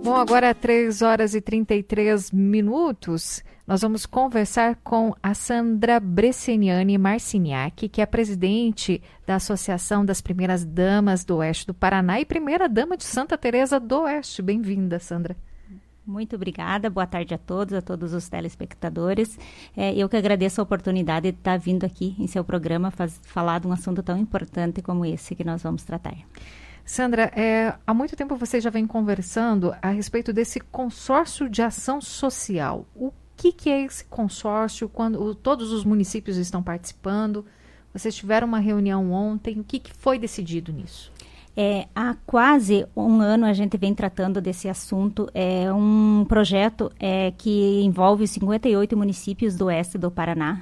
Bom, agora 3 horas e 33 minutos, nós vamos conversar com a Sandra Bresciani Marciniak, que é presidente da Associação das Primeiras Damas do Oeste do Paraná e primeira dama de Santa Teresa do Oeste. Bem-vinda, Sandra. Muito obrigada, boa tarde a todos os telespectadores. Eu que agradeço a oportunidade de estar vindo aqui em seu programa falar de um assunto tão importante como esse que nós vamos tratar. Sandra, há muito tempo você já vem conversando a respeito desse consórcio de ação social. O que é esse consórcio? Quando todos os municípios estão participando? Vocês tiveram uma reunião ontem. O que foi decidido nisso? Há quase um ano a gente vem tratando desse assunto. É um projeto que envolve 58 municípios do oeste do Paraná.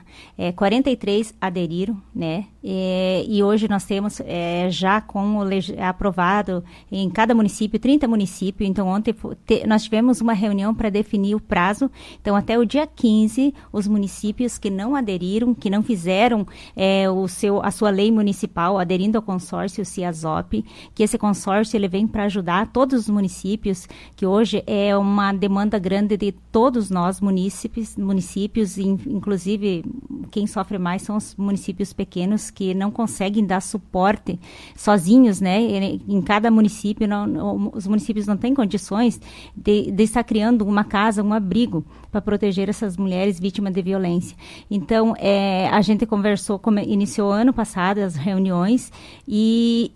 43 aderiram, né? E hoje nós temos já aprovado em cada município, 30 municípios. Então, ontem nós tivemos uma reunião para definir o prazo. Então, até o dia 15, os municípios que não aderiram, que não fizeram a sua lei municipal, aderindo ao consórcio CIASOP, que esse consórcio ele vem para ajudar todos os municípios, que hoje é uma demanda grande de todos nós, municípios, inclusive quem sofre mais são os municípios pequenos, que não conseguem dar suporte sozinhos, né? Em cada município, os municípios não têm condições de estar criando uma casa, um abrigo para proteger essas mulheres vítimas de violência. Então, a gente iniciou ano passado as reuniões e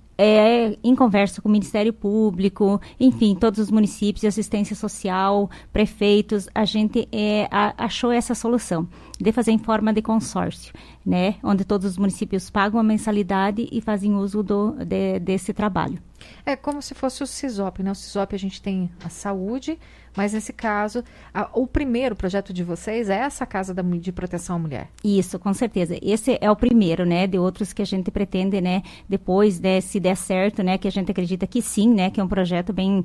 em conversa com o Ministério Público, enfim, todos os municípios de assistência social, prefeitos, a gente achou essa solução de fazer em forma de consórcio, né? Onde todos os municípios pagam a mensalidade e fazem uso desse trabalho. É como se fosse o CISOP, né? O CISOP a gente tem a saúde, mas nesse caso, o primeiro projeto de vocês é essa Casa de Proteção à Mulher. Isso, com certeza. Esse é o primeiro, né? De outros que a gente pretende, né? Depois, né, se der certo, né? Que a gente acredita que sim, né? Que é um projeto bem,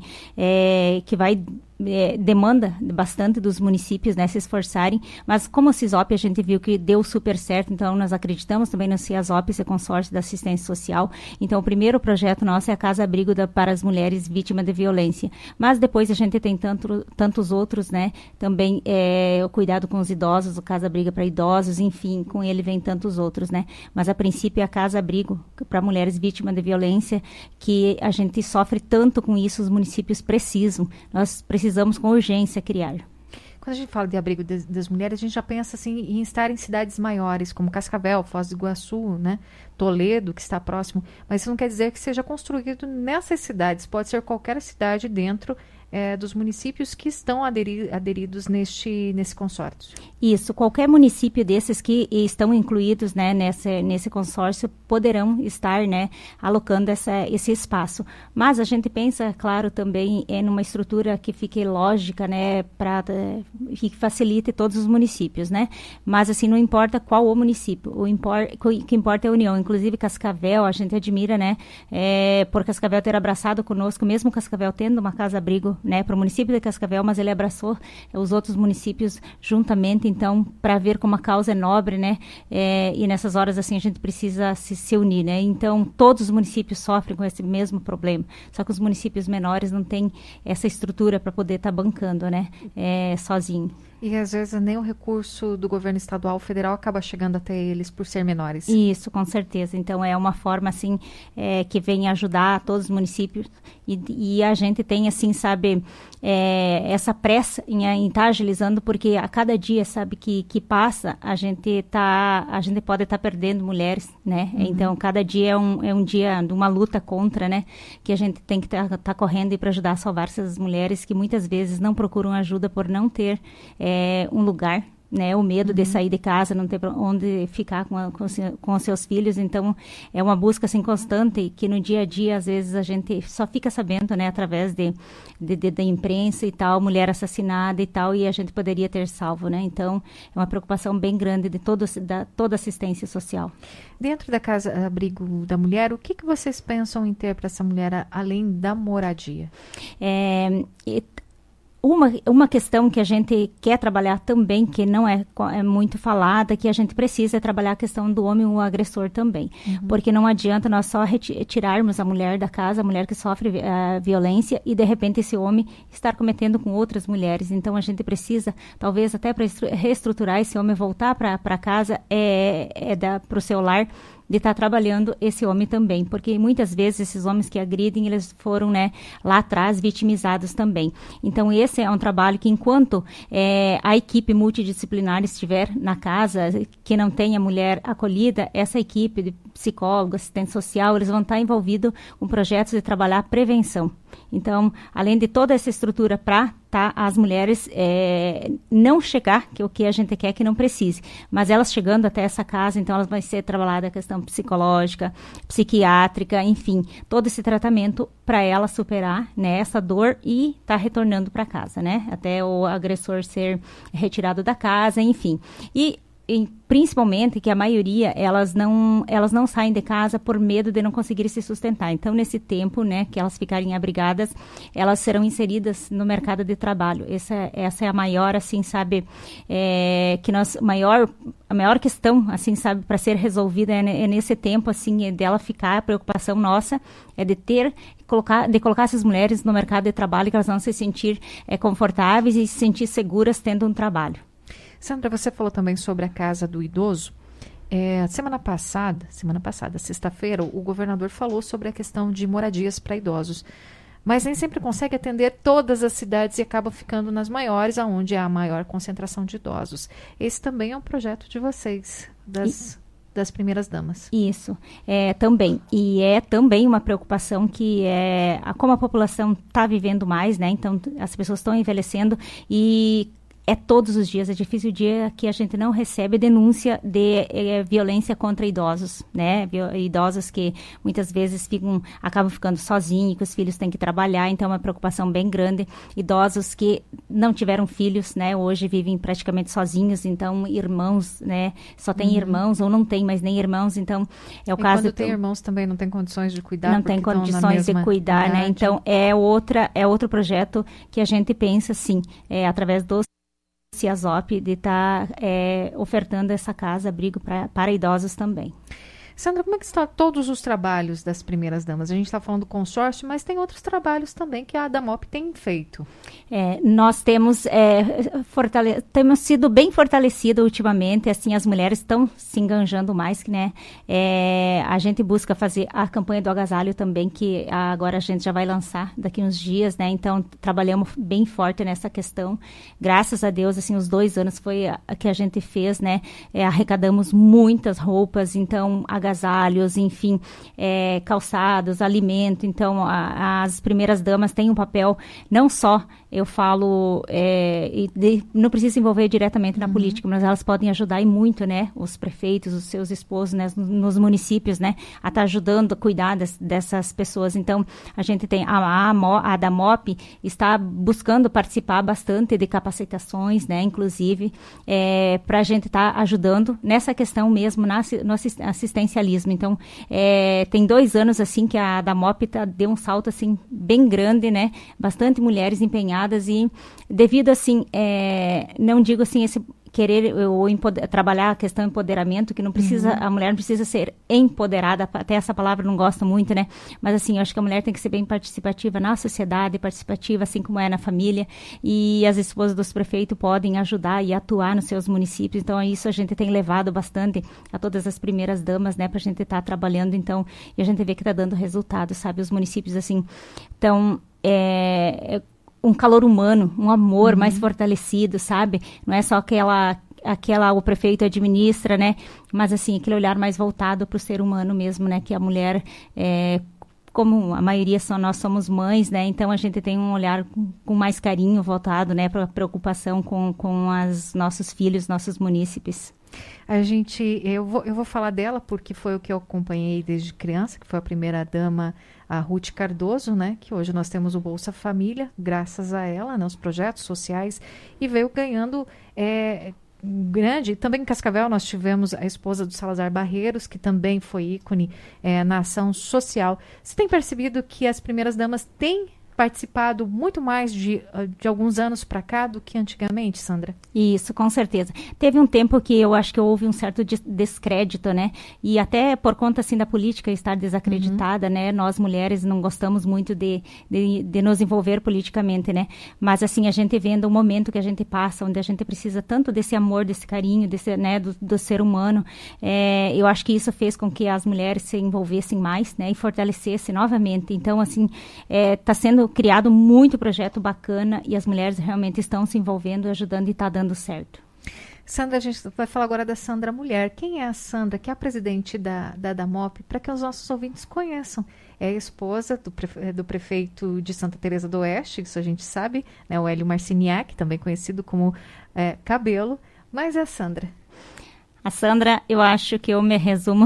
que vai... demanda bastante dos municípios, né, se esforçarem, mas como o CISOP a gente viu que deu super certo, então nós acreditamos também no CIASOP, esse consórcio da assistência social. Então o primeiro projeto nosso é a Casa Abrigo para as mulheres vítimas de violência, mas depois a gente tem tantos outros, né, também o cuidado com os idosos, o Casa Abrigo para idosos, enfim, com ele vem tantos outros, né, mas a princípio é a Casa Abrigo para mulheres vítimas de violência, que a gente sofre tanto com isso, os municípios precisam, nós precisamos com urgência criar. Quando a gente fala de abrigo das mulheres, a gente já pensa assim em estar em cidades maiores, como Cascavel, Foz do Iguaçu, né? Toledo, que está próximo. Mas isso não quer dizer que seja construído nessas cidades. Pode ser qualquer cidade dentro dos municípios que estão aderidos nesse consórcio. Isso, qualquer município desses que estão incluídos, né, nesse consórcio poderão estar, né, alocando esse espaço. Mas a gente pensa, claro, também numa estrutura que fique lógica, né, que facilite todos os municípios, né. Mas assim, não importa qual o município, o que importa é a união. Inclusive Cascavel, a gente admira, né, por Cascavel ter abraçado conosco, mesmo Cascavel tendo uma casa-abrigo, né, para o município de Cascavel, mas ele abraçou os outros municípios juntamente, então, para ver como a causa é nobre, né, e nessas horas, assim, a gente precisa se unir, né, então, todos os municípios sofrem com esse mesmo problema, só que os municípios menores não têm essa estrutura para poder estar bancando, né, sozinho. E às vezes nem o recurso do governo estadual, federal, acaba chegando até eles por ser menores. Isso, com certeza. Então, é uma forma, assim, que vem ajudar todos os municípios e a gente tem, assim, sabe, essa pressa em estar agilizando, porque a cada dia, sabe, que passa, a gente pode estar perdendo mulheres, né? Uhum. Então, cada dia é um dia de uma luta contra, né? Que a gente tem que estar correndo para ajudar a salvar essas mulheres que muitas vezes não procuram ajuda por não ter um lugar, né, o medo de sair de casa, não ter onde ficar com os seus filhos. Então, é uma busca assim, constante, que no dia a dia, às vezes, a gente só fica sabendo, né, através da imprensa e tal, mulher assassinada e tal, e a gente poderia ter salvo, né? Então, é uma preocupação bem grande de toda a assistência social. Dentro da Casa Abrigo da Mulher, o que vocês pensam em ter para essa mulher, além da moradia? Uma questão que a gente quer trabalhar também, que não é muito falada, que a gente precisa trabalhar a questão do homem, o agressor também. Porque não adianta nós só retirarmos a mulher da casa, a mulher que sofre violência, e de repente esse homem estar cometendo com outras mulheres. Então a gente precisa, talvez até para reestruturar esse homem, voltar para casa, para o seu lar, de estar trabalhando esse homem também, porque muitas vezes esses homens que agridem, eles foram, né, lá atrás vitimizados também. Então esse é um trabalho que enquanto a equipe multidisciplinar estiver na casa, que não tenha mulher acolhida, essa equipe de psicólogo, assistente social, eles vão estar envolvidos com projetos de trabalhar prevenção. Então, além de toda essa estrutura para as mulheres não chegar, que é o que a gente quer que não precise, mas elas chegando até essa casa, então elas vão ser trabalhada a questão psicológica, psiquiátrica, enfim, todo esse tratamento para ela superar, né, essa dor e estar retornando para casa, né, até o agressor ser retirado da casa, enfim. E principalmente que a maioria, elas não saem de casa por medo de não conseguir se sustentar. Então, nesse tempo, né, que elas ficarem abrigadas, elas serão inseridas no mercado de trabalho. Essa é a maior, assim, sabe, a maior questão, assim, sabe, para ser resolvida é nesse tempo, assim, dela ficar, a preocupação nossa é de colocar essas mulheres no mercado de trabalho, que elas vão se sentir confortáveis e se sentir seguras tendo um trabalho. Sandra, você falou também sobre a Casa do Idoso. Semana passada, sexta-feira, o governador falou sobre a questão de moradias para idosos. Mas nem sempre consegue atender todas as cidades e acaba ficando nas maiores, onde há a maior concentração de idosos. Esse também é um projeto de vocês, das primeiras damas. Isso, também. E é também uma preocupação que como a população está vivendo mais, né? Então, as pessoas estão envelhecendo e todos os dias, é difícil o dia que a gente não recebe denúncia de violência contra idosos, né? Idosos que muitas vezes acabam ficando sozinhos, que os filhos têm que trabalhar, então é uma preocupação bem grande. Idosos que não tiveram filhos, né? Hoje vivem praticamente sozinhos, então irmãos, né? Só tem irmãos ou não tem mais nem irmãos, então é o caso... quando tem irmãos também não tem condições de cuidar? Não tem condições de cuidar, né? Então é outro projeto que a gente pensa, sim, através dos CIASOP, de estar ofertando essa casa-abrigo para idosos também. Sandra, como é que estão todos os trabalhos das primeiras damas? A gente está falando do consórcio, mas tem outros trabalhos também que a ADAMOP tem feito. Nós temos sido bem fortalecidos ultimamente, assim, as mulheres estão se enganjando mais, né? A gente busca fazer a campanha do agasalho também, que agora a gente já vai lançar daqui uns dias, né? Então, trabalhamos bem forte nessa questão. Graças a Deus, assim, os 2 anos foi a que a gente fez, né? Arrecadamos muitas roupas, então, agasalhos, enfim, calçados, alimento. Então, as primeiras damas têm um papel, não só, eu falo, não precisa se envolver diretamente na política, mas elas podem ajudar e muito, né, os prefeitos, os seus esposos, né, nos municípios, né, a estar ajudando a cuidar dessas pessoas. Então, a gente tem a ADAMOP está buscando participar bastante de capacitações, né, inclusive, para a gente estar ajudando nessa questão mesmo, no assistencialismo. Então, tem 2 anos, assim, que a ADAMOP deu um salto, assim, bem grande, né, bastante mulheres empenhadas e devido, assim, não digo, assim, esse querer trabalhar a questão empoderamento, que não precisa, a mulher não precisa ser empoderada, até essa palavra eu não gosto muito, né? Mas, assim, eu acho que a mulher tem que ser bem participativa na sociedade, participativa, assim como é na família, e as esposas dos prefeitos podem ajudar e atuar nos seus municípios. Então, isso a gente tem levado bastante a todas as primeiras damas, né, pra gente estar trabalhando, então, e a gente vê que tá dando resultado, sabe? Os municípios, assim, então, um calor humano, um amor mais fortalecido, sabe? Não é só o prefeito administra, né? Mas, assim, aquele olhar mais voltado para o ser humano mesmo, né? Que a mulher, como a maioria nós somos mães, né? Então, a gente tem um olhar com mais carinho voltado, né? Para preocupação com os nossos filhos, nossos munícipes. Eu vou falar dela porque foi o que eu acompanhei desde criança, que foi a primeira dama, a Ruth Cardoso, né? Que hoje nós temos o Bolsa Família, graças a ela, né? Os projetos sociais, e veio ganhando grande. Também em Cascavel nós tivemos a esposa do Salazar Barreiros, que também foi ícone na ação social. Você tem percebido que as primeiras damas têm participado muito mais de alguns anos para cá do que antigamente, Sandra? Isso, com certeza. Teve um tempo que eu acho que houve um certo descrédito, né? E até por conta, assim, da política estar desacreditada, né? Nós, mulheres, não gostamos muito de nos envolver politicamente, né? Mas, assim, a gente vendo o momento que a gente passa, onde a gente precisa tanto desse amor, desse carinho, né, do ser humano, eu acho que isso fez com que as mulheres se envolvessem mais, né? E fortalecessem novamente. Então, assim, está sendo criado muito projeto bacana e as mulheres realmente estão se envolvendo, ajudando e está dando certo. Sandra, a gente vai falar agora da Sandra Mulher. Quem é a Sandra, que é a presidente da DAMOP, para que os nossos ouvintes conheçam? É a esposa do prefeito de Santa Teresa do Oeste, isso a gente sabe, né, o Hélio Marciniak, também conhecido como Cabelo, mas é a Sandra. A Sandra, eu acho que eu me resumo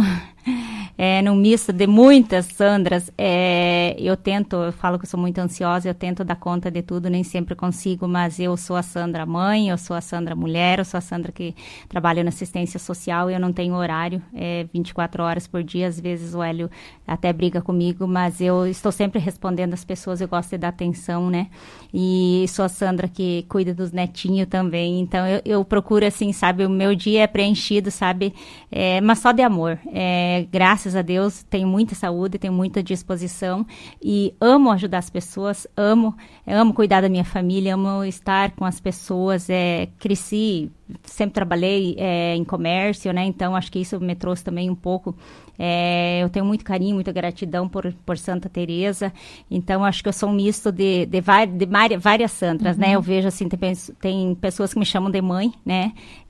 num misto de muitas Sandras. Eu falo que eu sou muito ansiosa, eu tento dar conta de tudo, nem sempre consigo, mas eu sou a Sandra mãe, eu sou a Sandra mulher, eu sou a Sandra que trabalha na assistência social, eu não tenho horário, 24 horas por dia, às vezes o Hélio até briga comigo, mas eu estou sempre respondendo as pessoas, eu gosto de dar atenção, né? E sou a Sandra que cuida dos netinhos também, então eu procuro, assim, sabe, o meu dia é preenchido, sabe, mas só de amor. Graças a Deus, tenho muita saúde, tenho muita disposição e amo ajudar as pessoas, amo cuidar da minha família, amo estar com as pessoas, cresci, sempre trabalhei em comércio, né, então acho que isso me trouxe também um pouco, eu tenho muito carinho, muita gratidão por Santa Teresa, então acho que eu sou um misto de várias Sandras, né, eu vejo assim, tem pessoas que me chamam de mãe, né,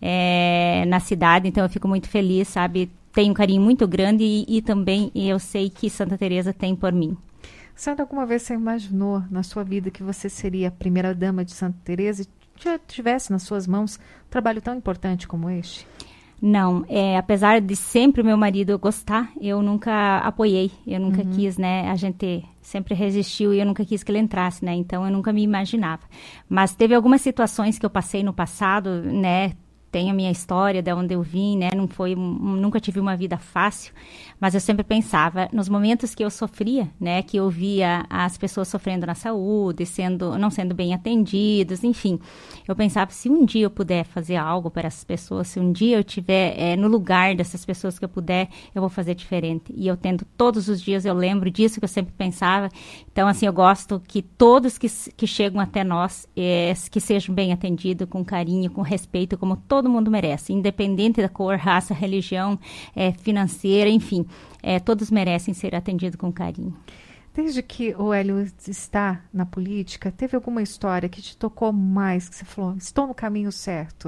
na cidade, então eu fico muito feliz, sabe, tenho um carinho muito grande e também eu sei que Santa Teresa tem por mim. Sandra, alguma vez você imaginou na sua vida que você seria a primeira dama de Santa Teresa e já tivesse nas suas mãos um trabalho tão importante como este? Não, apesar de sempre o meu marido gostar, eu nunca apoiei, eu nunca quis, né, a gente sempre resistiu e eu nunca quis que ele entrasse, né, então eu nunca me imaginava. Mas teve algumas situações que eu passei no passado, né, tem a minha história, de onde eu vim, né? Nunca tive uma vida fácil, mas eu sempre pensava, nos momentos que eu sofria, né? Que eu via as pessoas sofrendo na saúde, não sendo bem atendidos, enfim. Eu pensava, se um dia eu puder fazer algo para essas pessoas, se um dia eu estiver no lugar dessas pessoas que eu puder, eu vou fazer diferente. E eu tento, todos os dias eu lembro disso que eu sempre pensava. Então, assim, eu gosto que todos que chegam até nós, que sejam bem atendidos, com carinho, com respeito, como todo mundo merece, independente da cor, raça, religião, financeira, enfim, todos merecem ser atendidos com carinho. Desde que o Hélio está na política, teve alguma história que te tocou mais, que você falou, estou no caminho certo?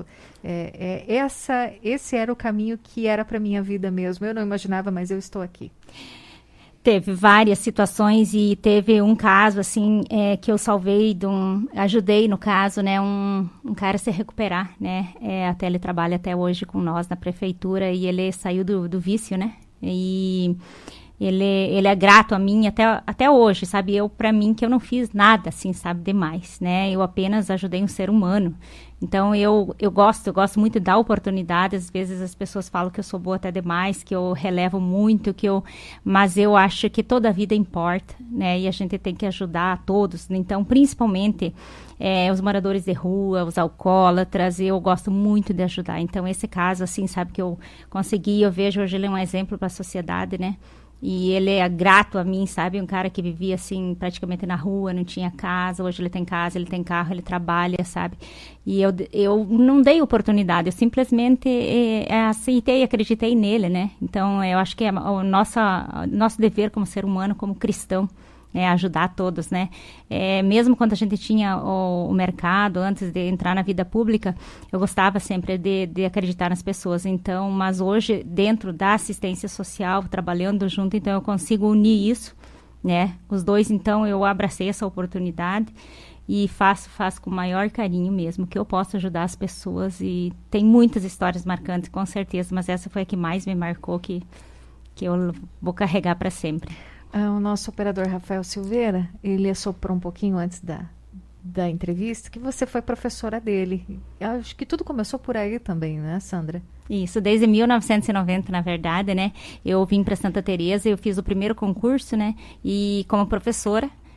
Esse era o caminho que era para minha vida mesmo, eu não imaginava, mas eu estou aqui. Teve várias situações e teve um caso, assim, que eu salvei, ajudei, no caso, né, um cara a se recuperar, né, até ele trabalha até hoje com nós na prefeitura e ele saiu do vício, né, e ele é grato a mim até hoje, sabe, pra mim que eu não fiz nada, assim, sabe, demais, né, eu apenas ajudei um ser humano. Então, eu gosto muito de dar oportunidade. Às vezes as pessoas falam que eu sou boa até demais, que eu relevo muito, mas eu acho que toda a vida importa, né? E a gente tem que ajudar a todos. Então, principalmente os moradores de rua, os alcoólatras, eu gosto muito de ajudar. Então, esse caso, assim, sabe, que eu consegui, eu vejo hoje ele é um exemplo para a sociedade, né? E ele é grato a mim, sabe? Um cara que vivia, assim, praticamente na rua, não tinha casa. Hoje ele tem casa, ele tem carro, ele trabalha, sabe? E eu não dei oportunidade, eu simplesmente aceitei e acreditei nele, né? Então, eu acho que é o nosso dever como ser humano, como cristão, ajudar todos, né? Mesmo quando a gente tinha o mercado, antes de entrar na vida pública, eu gostava sempre de acreditar nas pessoas. Então, mas hoje, dentro da assistência social, trabalhando junto, então eu consigo unir isso, né? Os dois, então, eu abracei essa oportunidade e faço com o maior carinho mesmo, que eu posso ajudar as pessoas. E tem muitas histórias marcantes, com certeza, mas essa foi a que mais me marcou, que eu vou carregar para sempre. O nosso operador Rafael Silveira, ele assoprou um pouquinho antes da entrevista que você foi professora dele. Acho que tudo começou por aí também, né, Sandra? Isso, desde 1990, na verdade, né? Eu vim para Santa Teresa, eu fiz o primeiro concurso, né? E como professora,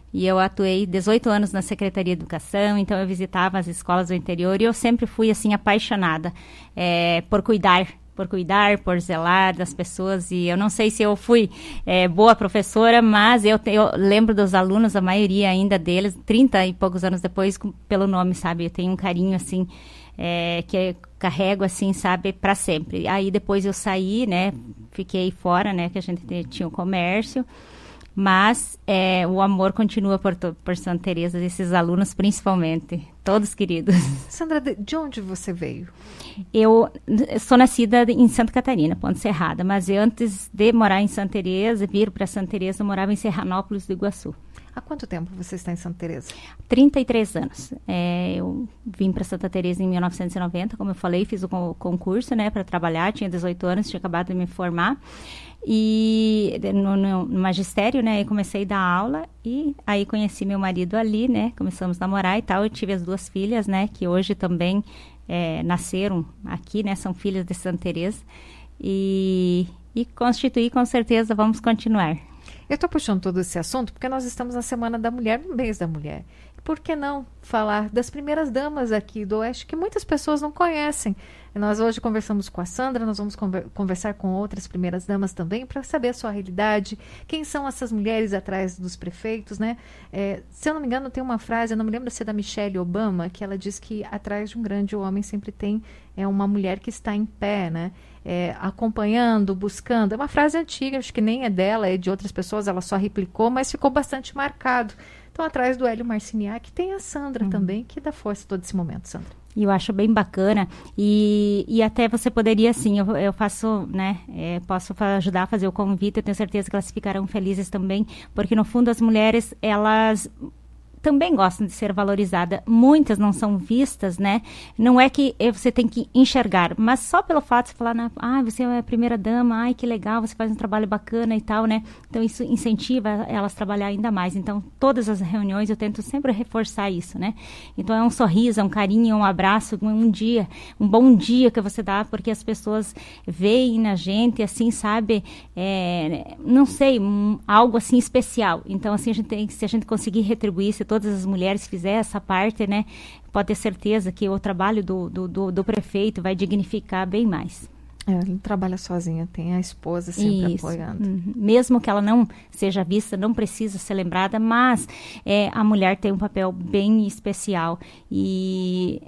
E eu atuei 18 anos na Secretaria de Educação, então eu visitava as escolas do interior e eu sempre fui, assim, apaixonada por cuidar, por zelar das pessoas. E eu não sei se eu fui boa professora, mas eu lembro dos alunos, a maioria ainda deles, 30 e poucos anos depois, pelo nome, sabe? Eu tenho um carinho, assim, que eu carrego, assim, sabe, para sempre. Aí depois eu saí, né, fiquei fora, né, que a gente tinha o comércio, mas o amor continua por Santa Teresa, desses alunos principalmente, todos queridos. Sandra, de onde você veio? Eu sou nascida em Santa Catarina, Ponte Serrada, mas antes de morar em Santa Teresa, vir para Santa Teresa, eu morava em Serranópolis do Iguaçu. Há quanto tempo você está em Santa Teresa? 33 anos. Eu vim para Santa Teresa em 1990, como eu falei, fiz o concurso, né, para trabalhar, tinha 18 anos, tinha acabado de me formar. E no magistério, né, eu comecei a dar aula e aí conheci meu marido ali, né, começamos a namorar e tal. Eu tive as 2 filhas, né, que hoje também nasceram aqui, né, são filhas de Santa Teresa e constituir, com certeza, vamos continuar. Eu estou puxando todo esse assunto porque nós estamos na Semana da Mulher, no mês da mulher. Por que não falar das primeiras damas aqui do Oeste, que muitas pessoas não conhecem? Nós hoje conversamos com a Sandra, nós vamos conversar com outras primeiras damas também, para saber a sua realidade, quem são essas mulheres atrás dos prefeitos, né? Se eu não me engano, tem uma frase, eu não me lembro se é da Michelle Obama, que ela diz que atrás de um grande homem sempre tem uma mulher que está em pé, né? Acompanhando, buscando. É uma frase antiga, acho que nem é dela, é de outras pessoas, ela só replicou, mas ficou bastante marcado. Então, atrás do Hélio Marciniak tem a Sandra também, que dá força todo esse momento, Sandra. E eu acho bem bacana. E até você poderia, assim, eu faço, né, posso ajudar a fazer o convite, eu tenho certeza que elas ficarão felizes também, porque no fundo as mulheres, elas também gostam de ser valorizadas. Muitas não são vistas, né? Não é que você tem que enxergar, mas só pelo fato de você falar, você é a primeira dama, ai, que legal, você faz um trabalho bacana e tal, né? Então, isso incentiva elas a trabalhar ainda mais. Então, todas as reuniões eu tento sempre reforçar isso, né? Então, é um sorriso, é um carinho, um abraço, um bom dia que você dá, porque as pessoas veem na gente, assim, sabe? Não sei, algo assim especial. Então, assim, se a gente conseguir retribuir, se todas as mulheres fizerem essa parte, né, pode ter certeza que o trabalho do prefeito vai dignificar bem mais. Ele não trabalha sozinha, tem a esposa sempre apoiando. Mesmo que ela não seja vista, não precisa ser lembrada, mas a mulher tem um papel bem especial e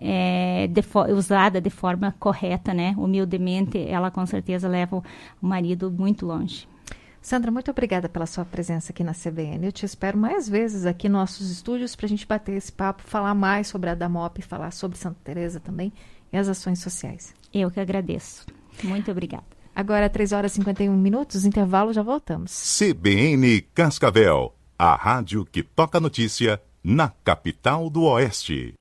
usada de forma correta, né, humildemente, ela com certeza leva o marido muito longe. Sandra, muito obrigada pela sua presença aqui na CBN. Eu te espero mais vezes aqui nos nossos estúdios para a gente bater esse papo, falar mais sobre a Damop, falar sobre Santa Teresa também e as ações sociais. Eu que agradeço. Muito obrigada. Agora, 3h51, intervalo, já voltamos. CBN Cascavel, a rádio que toca notícia na capital do Oeste.